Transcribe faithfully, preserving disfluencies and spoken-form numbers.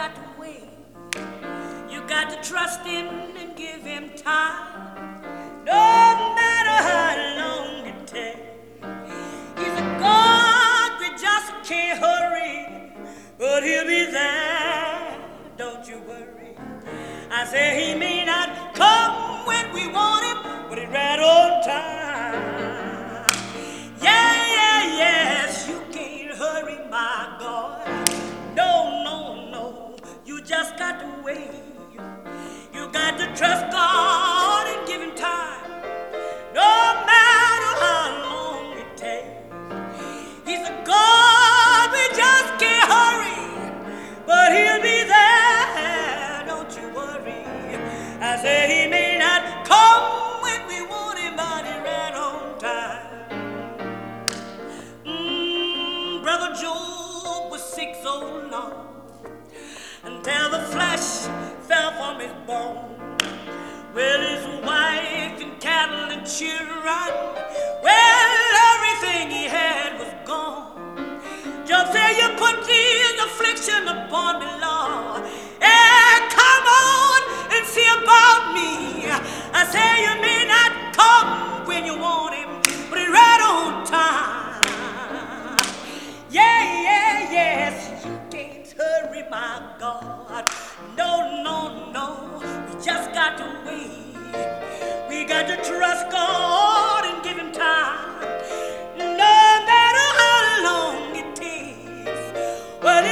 got to wait. You got to trust him and give him time. No matter how long it takes. He's a God that just can't hurry, but he'll be there. Don't you worry. I say he may not come when we want him, but he's right on time. Yeah, yeah, yes, you can't hurry, my God. No, no, no, you just got to wait. You got to trust God and give him time. No matter how long it takes. He's a God we just can't hurry, but he'll be there. Don't you worry. I said he may not come when we want him, but he's right on time. Mm, Brother Job was sick so long until the flesh fell from his bone. Well, his wife and cattle and children, well, everything he had was gone. Job said, you put these affliction upon me, Lord. Hey, come on and see about me. I say you may not come when you want him, but he's right on time. Yeah, yeah, yes, you can't hurry, my God. No, no, no, we just got to wait. We got to trust God and give him time. No matter how long it takes. Well,